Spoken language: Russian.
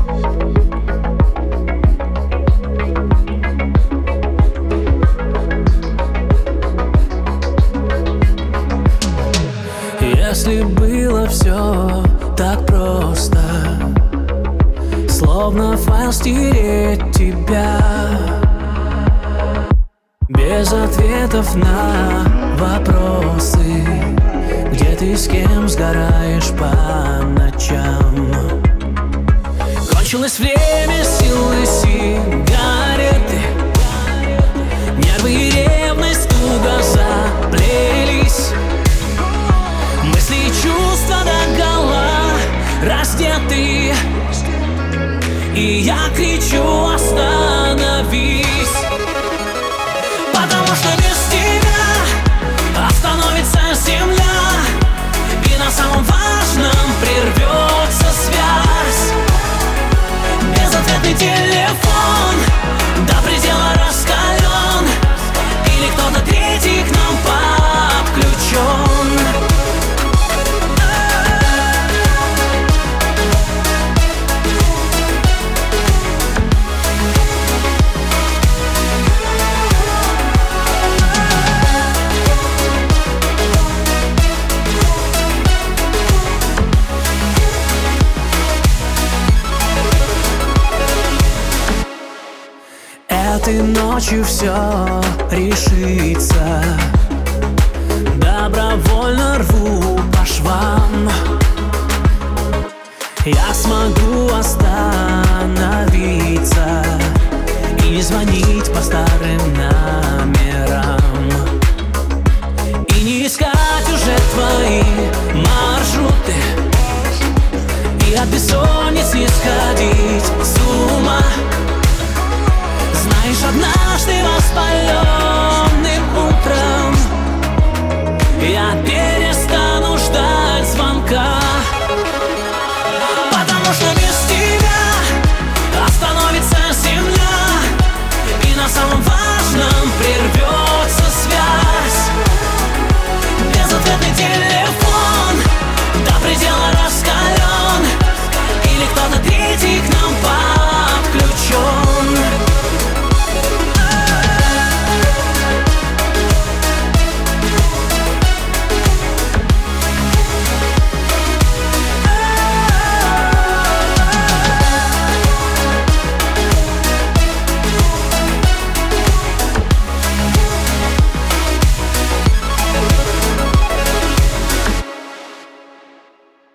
Если было все так просто, словно файл стереть тебя, без ответов на вопросы, где ты с кем сгораешь по ночам. Кончилось время, силы, сигареты, нервы и ревность туго заплелись. Мысли и чувства догола раздеты, и я кричу: остановись. Потому что без тебя остановится земля, и на самом важном прервется связь. Безответный телефон до предела раскален, или кто-то третий к нам подключен. Этой ночью все решится, добровольно рву по швам. Я смогу остановиться и звонить по старым